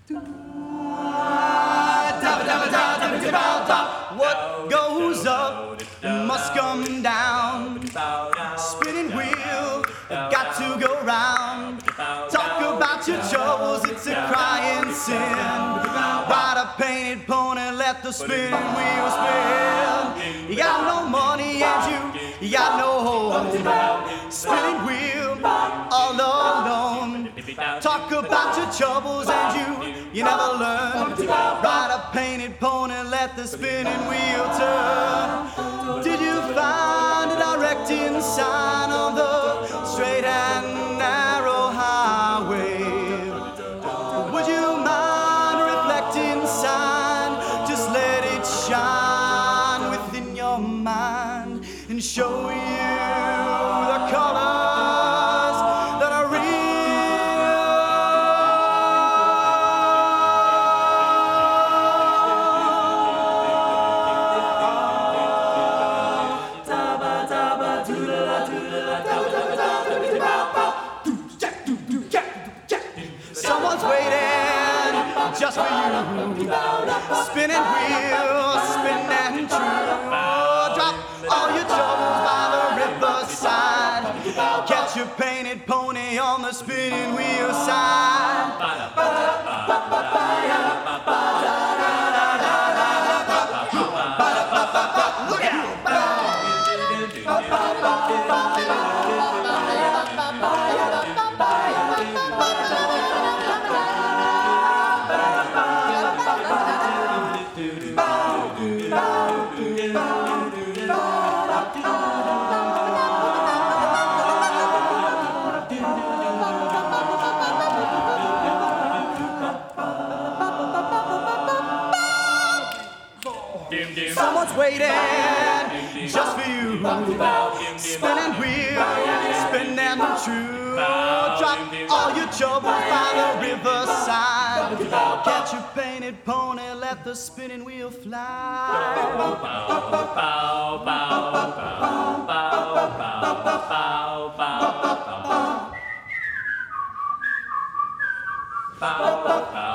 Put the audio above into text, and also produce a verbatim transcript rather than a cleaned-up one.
What goes up must come down. Spinning wheel, got to go round. Talk about your troubles, it's a crying sin. Ride a painted pony, let the spinning wheel spin. You got no money and you, you got no home. Spinning wheel, all alone. Talk about your troubles and you, you never learn. Ride a painted pony, let the spinning wheel turn. Did you find a directing sign on the straight and narrow highway? Would you mind a reflecting sign? Just let it shine within your mind and show you the colors that are real. Someone's waiting just for you. Spinning wheels, spinning true. Drop all your troubles by the riverside. Catch your painted pony on the spinning wheel side. Look out! Someone's waiting just for you. Spinning wheel, spinning true. Drop all your troubles by the riverside. Catch your painted pony, let the spinning wheel fly.